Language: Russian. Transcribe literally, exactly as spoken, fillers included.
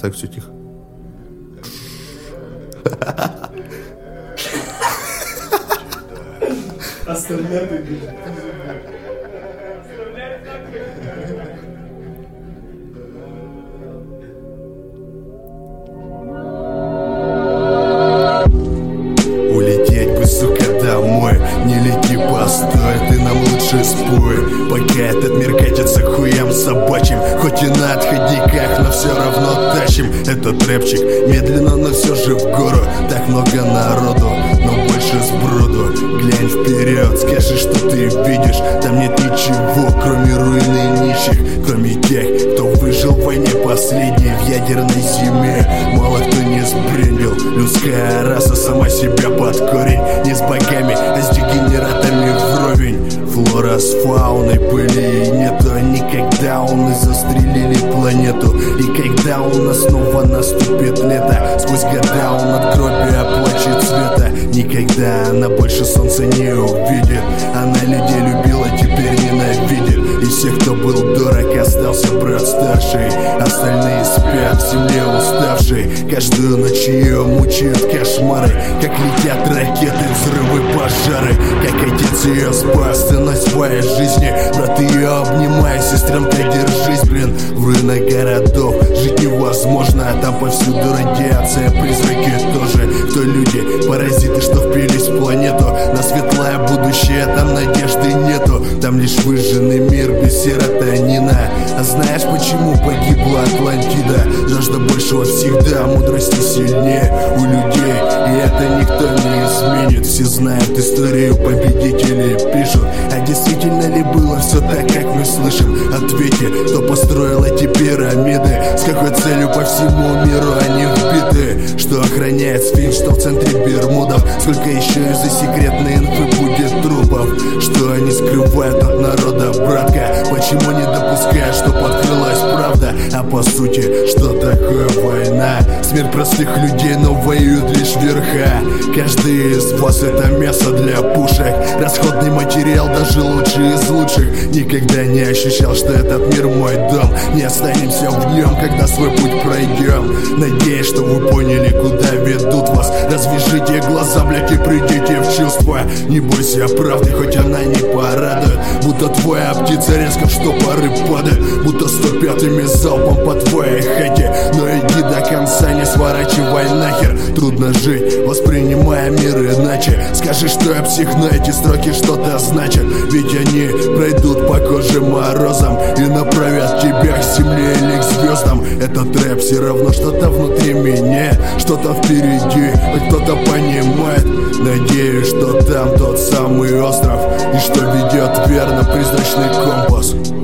так все тихо. Оставляй. Улететь бы, сука, домой. Не лети, постой, ты нам лучше спой. Пока этот мир катится хуям собачьим. Хоть и на отходниках, но все равно тащим. Этот рэпчик медленно, но все же в гору. Так много народу, но больше сброду. Глянь вперед, скажи, что ты видишь. Там нет ничего, кроме руины нищих. Кроме тех, кто выжил в войне последней, в ядерной зиме. Мало кто не сбрендил. Людская раса сама себя под корень. Не с богами, а с дегенератами вровень. Флора с фауной пыли нету никогда. У нас застрелили планету. И когда у нас снова наступит лето, сквозь года он от крови оплачет цвета. Никогда она больше солнца не увидит. Она людей любила, теперь ненавидит. И всех, кто был дорог, остался брат старший. Остальные спят в земле уставшие. Каждую ночь ее мучают кошмары. Как летят ракеты, взрывы, пожары. Как отец ее спас ценой своей жизни. Брат ее обнимай, сестренка, держись, блин. В руинах городов жить невозможно. Там повсюду радиация, призраки тоже. Кто люди, паразиты, что впились в планету. На светлое будущее там надежды нету. Там лишь выжженный мир без серотонина. А знаешь, почему погибла Атлантида? Жажда большего всегда, мудрости сильнее у людей. И это никто не изменит. Все знают историю, победители пишут. А действительно ли было все так, как мы слышим? Ответьте, кто построил эти пирамиды? С какой целью по всему миру они вбиты? Что охраняет сфинкс, что в центре Бермудов? Сколько еще из-за секретной инфы будет трупов? Что они скрывают от народа, братка? Почему не допускают, что подкрылась правда? А по сути, что такое война? Смерть простых людей, но воюют лишь верха. Каждый из вас это мясо для пушек. Расходный материал, даже лучший из лучших. Никогда не ощущал, что этот мир мой дом. Не останемся в нем, когда свой путь пройдем. Надеюсь, что вы поняли, куда ведут вас. Развяжите глаза, блядь, и придите в чувство. Не бойся правды, хоть она не порадует. Будто твоя птица резко в штопоры падает. Будто сто пятыми залпом по твоей хате. Но иди до конца, не сворачивай нахер. Трудно жить, воспринимая мир иначе. Скажи, что я псих, но эти строки что-то значат. Ведь они пройдут по коже морозом и направят тебя к земле или к звездам. Этот рэп все равно что-то внутри меня, что-то впереди, хоть кто-то понимает. Надеюсь, что там тот самый остров, и что ведет верно призрачный компас.